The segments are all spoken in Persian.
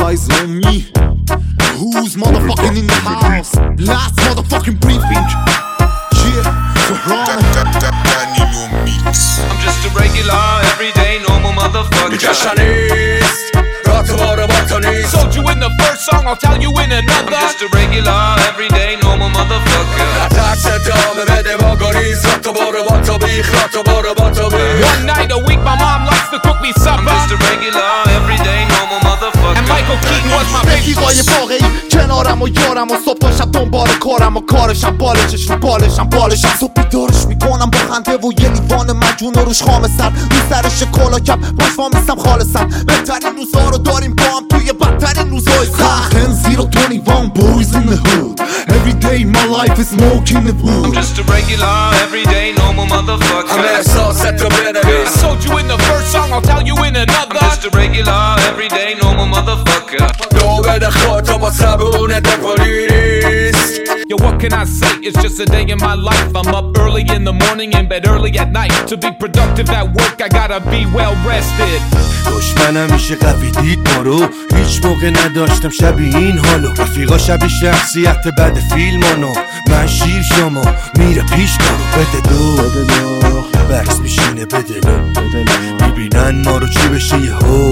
eyes on me. Who's motherfucking in the house? Last motherfucking briefing. Yeah, Tehran. Danilo Mix. I'm just a regular, everyday, normal motherfucker. Sold you in the first song, I'll tell you in another. I'm just a regular, everyday, normal motherfucker. One night a week, my mom likes to cook me supper. I'm just a regular, everyday, normal motherfucker. And Michael Keaton was my رفیقای واقعی کنارم و یارم و صبح تا شب دنبال کارم و کارشم بالشش رو بالشم صبح بیدارش میکنم با خنده و یه لیوان مجون و روش خام سر رو سرش کلا کپ پشمام نیستم خالصم بهترین روزا رو داریم با هم توی بدترین روزای سخت 10-0-21 boys in the hood. Every day my life is smoking the wood. I'm just a regular, everyday, normal motherfucker. I told you in the first song, I'll tell you in another. I'm just a regular, everyday, normal motherfucker. Yo, what can I say? It's just a day in my life. I'm up early in the morning, in bed early at night. To be productive at work, I gotta be well rested. دشمنم میشه قوی دید ما رو هیچ موقع نداشتم شبیه این حالو رفیقا شبیه شخصیت بد فیلمانو من شیر شما میره پیش کارو بده دو برس میشینه بده دو میبینن ما رو چی بشه یه هو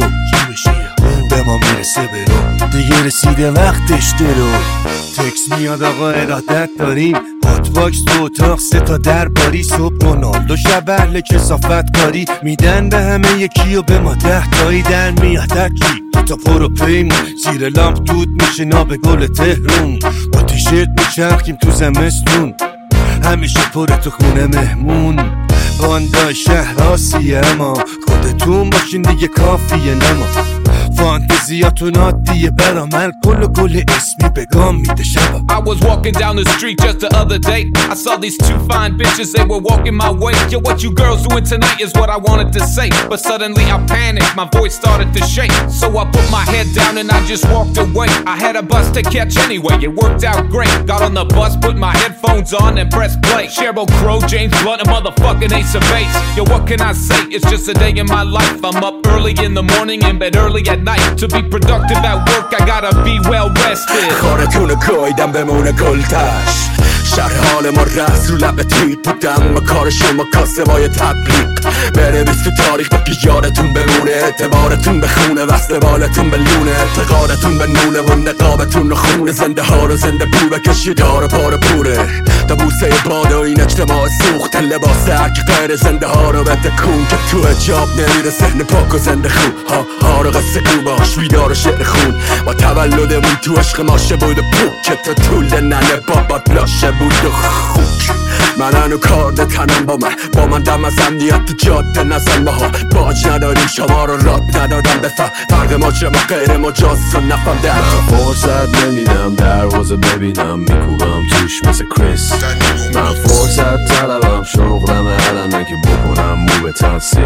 به ما میرسه برو دیگه رسیده وقتش درو تکس میاد آقا ارادت داریم هات باکس تو اتاق 3 تا درباری صبح رونالدو شب اهل کثافت کاری میدن به همه یکی و به ما 10 تایی در میاد تکی 2 تا پرو پیمون زیر لامپ دود میشه ناب گل تهرون با تیشرت میچرخیم تو زمستون همیشه پر تو خونه مهمون باندای شهر آسیه اما خودتون باشین دیگه کافیه نما فانتزیاتون عادیه برا من کل اسمی بگام میده شبا I was walking down the street just the other day. I saw these 2 fine bitches, they were walking my way. Yo, what you girls doing tonight is what I wanted to say. But suddenly I panicked, my voice started to shake. So I put my head down and I just walked away. I had a bus to catch anyway, it worked out great. Got on the bus, put my headphones on and pressed play. Sheryl Crow, James Blunt, and motherfucking Ace of Base. Yo, what can I say? It's just a day in my life. I'm up early in the morning, in bed early at night. To be productive at work, I gotta be well rested. خارتونو گایدم بمونه گلتش شرح حال ما رست رو لب تیپ بودم و کار شما کاسبای تبلیغ بنویس تو تاریخ با که یادتون بمونه اعتبارتون به خونه وصل بالتون به لونه اعتقادتون به نونه و نقابتون رو خونه زنده ها رو زنده پور بکشی دار پار پوره تا بوسه باد و این اجتماع سوخت لباس هرک غیر زنده ها رو بده کون که تو اجاب نمیره ذهن پاک و زنده خون ها رو قصه گو باش ویدار شعر خون با تولدمون تو عشق ماشه بود و پوک که تو طول ننه بابات لاشه بود و خوک من هنو کارده تنم با من دم از امنیت جاده نزن ماها باج نداریم شما رو راد ندادم بفهم فرق ما چه ما غیر مجاز و نفهم در فرصت نمیدم دروازه ببینم میکوبم توش مثل کریس من فرصت طلبم شغلم علمه که بکنم مو به تنسیق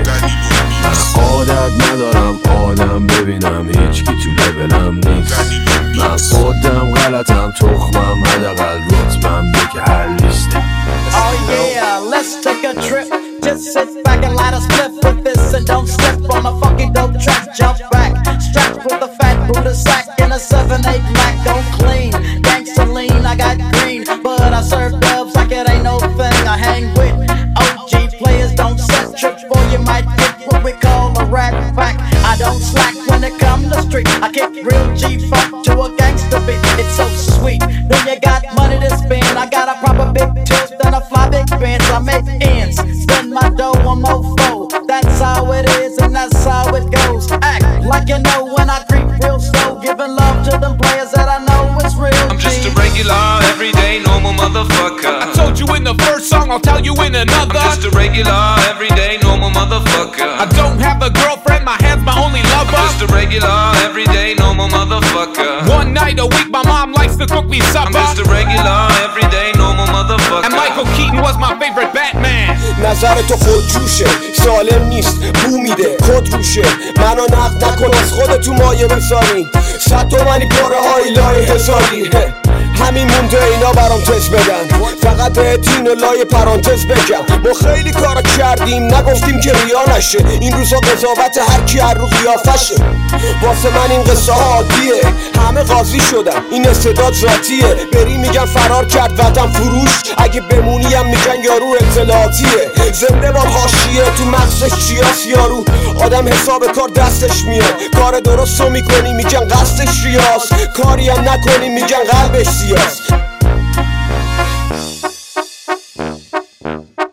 من عادت ندارم آدم ببینم هیچ کی تو لولم نیست من خودم غلطم تخمم حداقل رتبم یکی حل نیسته Oh yeah, let's take a trip. Just sit back and light a split with this and don't step on a funky dope track. Jump back, strapped with a fat Buddha sack and a 7-8 Mac. Don't clean, gangsta lean. I got green, but I serve dubs like it ain't no thing. I hang with OG players, don't set trips, boy you might get what we call a rap pack. I don't slack when it come to street. I kick real G-funk to a gangsta beat. It's so sweet. When you got money to spend, I got a proper big tilt and a fly big bands. I make ends, spend my dough on mofo. That's how it is and that's how it goes. Act like you know when I creep real slow, giving love to them players that I know is real. I'm just a regular, everyday, normal motherfucker. I told you in the first song, I'll tell you in another. I'm just a regular, everyday, normal motherfucker. I don't have a girlfriend, my hand's my only lover. I'm just a regular, everyday, normal motherfucker. One night a week, my mom likes to cook me supper. I'm just a regular, everyday, normal motherfucker. And Michael Keaton was my favorite Batman. نظر تو خودجوشه سالم نیست بو میده خود روشه منو نقد نکن از خودتو مایه بسارین 100 تومنی پاره های لای حسابی همین مونده اینا برام تز بدن. فقط بهتین و لای پرانتز بگم ما خیلی کارا کردیم نگفتیم که ریا نشه. این روزا قضاوت هر کی هر رو قیافشه. واسه من این قصه عادیه، همه قاضی شدن این استعداد ذاتیه. بری میگن فرار کرد وطن فروش، اگه بمونی هم میگن یارو اطلاعاتیه. زنده باد حاشیه تو مغزش چیاس یارو. آدم حساب کار دستش میاد، کار درست رو میکنی میگن قصدش ریاست، کاری هم نکنی میگن قلبش سیاست.